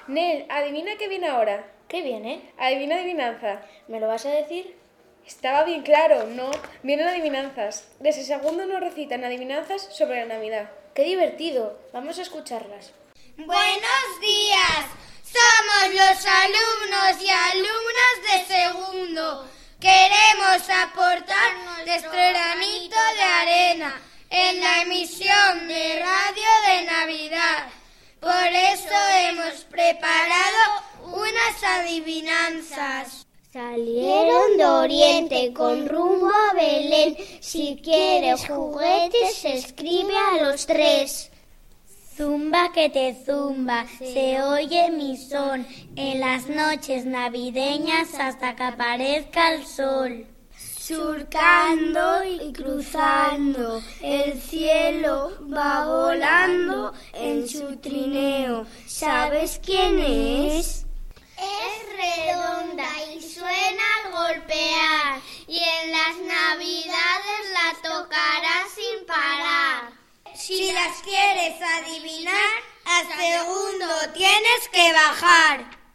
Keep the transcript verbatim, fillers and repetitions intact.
Nel, adivina qué viene ahora. ¿Qué viene? Adivina adivinanza. ¿Me lo vas a decir? Estaba bien claro, ¿no? Vienen adivinanzas. Desde segundo nos recitan adivinanzas sobre la Navidad. ¡Qué divertido! Vamos a escucharlas. Buenos días. Somos los alumnos y alumnas de segundo. Queremos aportar nuestro granito de arena en la emisión de radio de Navidad. Por eso hemos preparado unas adivinanzas. Salieron de Oriente con rumbo a Belén. Si quieres juguetes, se escribe a los tres. Zumba que te zumba, se oye mi son en las noches navideñas hasta que aparezca el sol. Surcando y cruzando, el cielo va volando en su trineo. ¿Sabes quién es? Es redonda y suena al golpear, y en las navidades la tocarás sin parar. Si las quieres adivinar, a segundo tienes que bajar.